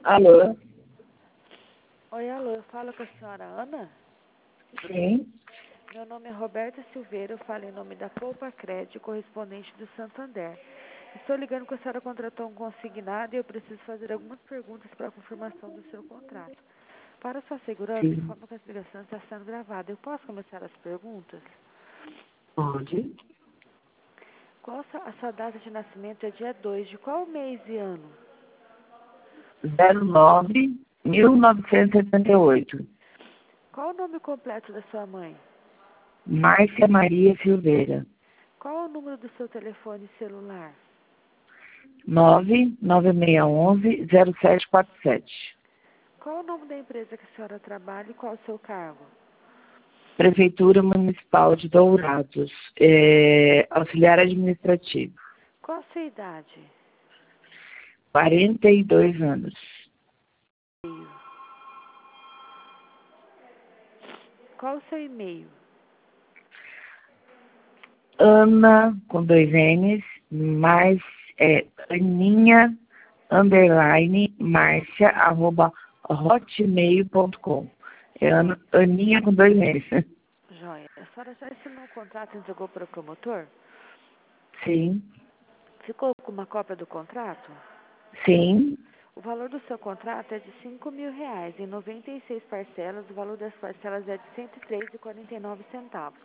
Alô? Oi, alô, eu falo com a senhora Ana? Sim. Meu nome é Roberta Silveira, eu falo em nome da Poupa Crédito, correspondente do Santander. Estou ligando que a senhora contratou um consignado e eu preciso fazer algumas perguntas para a confirmação do seu contrato. Para sua segurança, Sim. informo que essa ligação está sendo gravada. Eu posso começar as perguntas? Pode. Qual a sua data de nascimento? É dia 2 de qual mês e ano? 09-1978. Qual o nome completo da sua mãe? Márcia Maria Silveira. Qual o número do seu telefone celular? 99611-0747. Qual o nome da empresa que a senhora trabalha e qual o seu cargo? Prefeitura Municipal de Dourados. Auxiliar administrativo. Qual a sua idade? 42 anos. Qual o seu e-mail? Ana, com 2 N's, mais Aninha, Márcia, @hotmail.com. Aninha com 2 N's. Joia. A senhora já assinou o contrato e entregou para o promotor? Sim, Ficou com uma cópia do contrato? sim, O valor do seu contrato é de R$ 5.000, em 96 parcelas. O valor das parcelas é de R$ 103,49.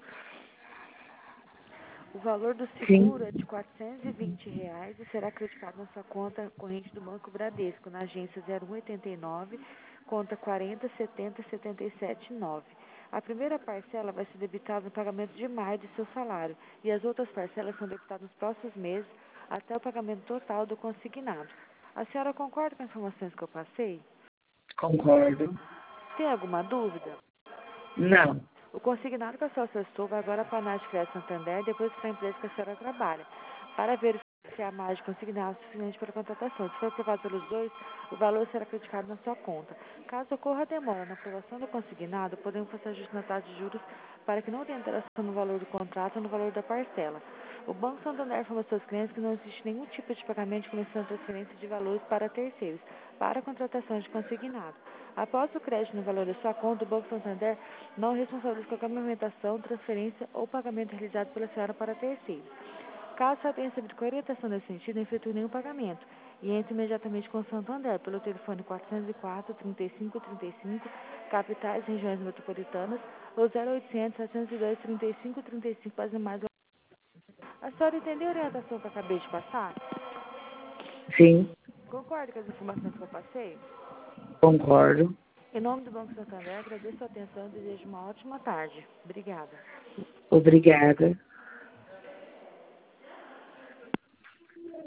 O valor do seguro é sim, de R$ 420 e será acreditado na sua conta corrente do Banco Bradesco, na agência 0189, conta 40707779. A primeira parcela vai ser debitada no pagamento de maio de seu salário e as outras parcelas são debitadas nos próximos meses até o pagamento total do consignado. A senhora concorda com as informações que eu passei? concordo. Tem alguma dúvida? Não, O consignado que a senhora solicitou vai agora para a Análise Crédito Santander e depois para a empresa que a senhora trabalha, para verificar se a margem consignada é suficiente para a contratação. Se for aprovado pelos dois, o valor será criticado na sua conta. Caso ocorra demora na aprovação do consignado, podemos fazer ajuste na taxa de juros para que não tenha alteração no valor do contrato ou no valor da parcela. O Banco Santander informa aos seus clientes que não existe nenhum tipo de pagamento de comissão de transferência de valores para terceiros, para a contratação de consignado. Após o crédito no valor da sua conta, o Banco Santander não responsabiliza qualquer movimentação, transferência ou pagamento realizado pela senhora para terceiros. Caso a senhora tenha recebido qualquer orientação nesse sentido, não efetue nenhum pagamento e entre imediatamente com o Santander pelo telefone 404-3535, capitais e regiões metropolitanas, ou 0800-702-3535 para as demais. A senhora entendeu a orientação que eu acabei de passar? sim, Concorda com as informações que eu passei? concordo. Em nome do Banco Santander, agradeço a atenção e desejo uma ótima tarde. Obrigada. Obrigada.